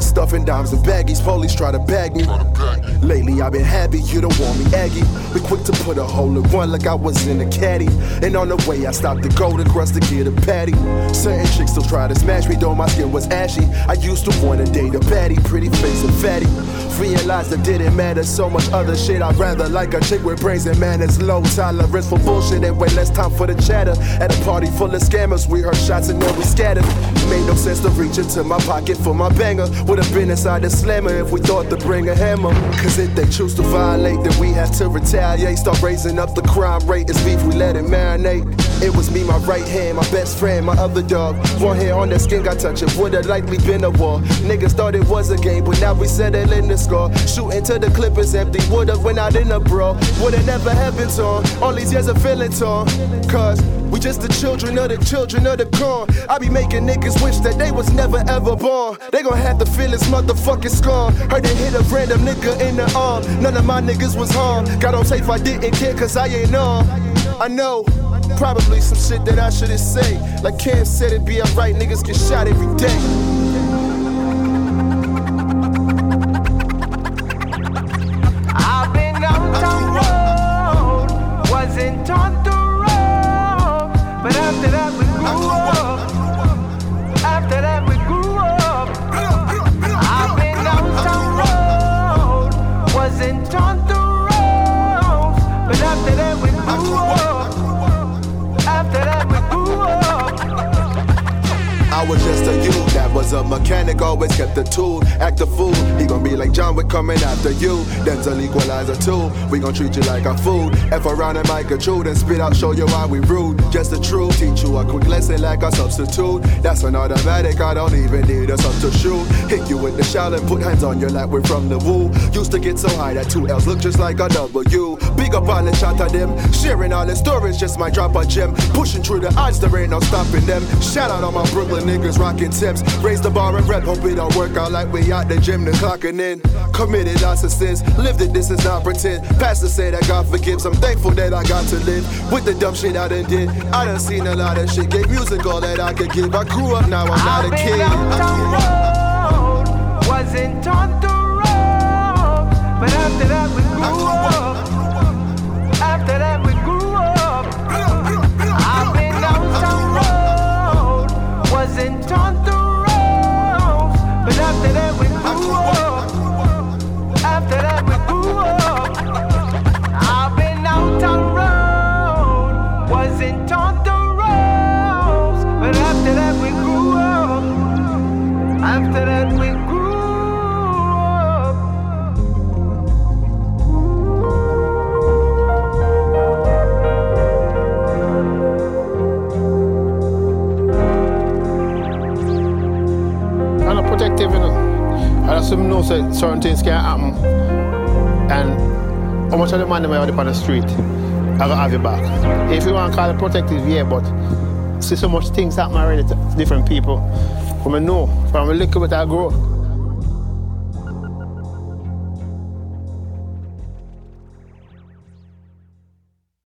was stuffing dimes and baggies, police try to bag me. Lately I've been happy, you don't want me aggy. Been quick to put a hole in one like I was in a caddy. And on the way I stopped to go to crust to get a patty. Certain chicks still try to smash me, though my skin was ashy. I used to want to date a baddie, pretty face and fatty. Realized it didn't matter, so much other shit. I'd rather like a chick with brains and manners. Low tolerance for bullshit and way less time for the chatter. At a party full of scammers, we heard shots and then we scattered. Made no sense to reach into my pocket for my banger. Would've been inside the slammer if we thought to bring a hammer. Cause if they choose to violate, then we have to retaliate. Start raising up the crime rate. It's beef, we let it marinate. It was me, my right hand, my best friend, my other dog. One hair on their skin got touched, it would've likely been a war. Niggas thought it was a game, but now we settle in the score. Shooting till the clip is empty, would've went out in a brawl. Would've never happened to him, all these years of feeling torn. Cause we just the children of the corn. I be making niggas wish that they was never ever born. They gon' have to feel this motherfucking scorn. Heard they hit a random nigga in the arm. None of my niggas was harmed. Got on tape I didn't care cause I ain't on. I know, probably some shit that I shouldn't say. Like Cam said, it be alright, niggas get shot every day. I've been out on the road, wasn't taught to roam, but after that we grew up. After that we grew up. I've been out on the road, wasn't taught to roam, but after that we grew up. After that we grew up. I was just a youth that was a mechanic, always kept the tool, act a fool. He gon' be like John Wick coming after you. Dental equalizer too. We gon' treat you like a food. F around and Mike a truth and spit out, show you why we rude. Just the truth, teach you a quick lesson like a substitute. That's an automatic, I don't even need a substitute. Hit you with the shout and put hands on you like we're from the woo. Used to get so high that 2 L's look just like a W. Big up all the shot at them. Sharing all the stories just might drop a gem. Pushing through the odds, there ain't no stopping them. Shout out on my Brooklyn niggas rocking Timbs. Raise the bar and rep, hope it don't work out like we out the gym then clocking in. Committed lots of sins, lived it, this is not pretend. Pastor say that God forgives, I'm thankful that I got to live. With the dumb shit I done did, I done seen a lot of shit. Gave music all that I could give. I grew up, now I'm not a kid. I've been out on the road, wasn't taught to roam, but after that we grew up. After that we grew up. I've been out on the road, wasn't taught to roam, but after that we grew up. After that we grew up. I've been out on the road, wasn't taught to roam, but after that we grew up. After that we grew up. I'm not protective, you know. I just know that certain things can happen. And how much of the money out on the street, I gotta have your back. If you want to call it protective, yeah, but see so much things happen already to different people. From I know, from a little bit I grow.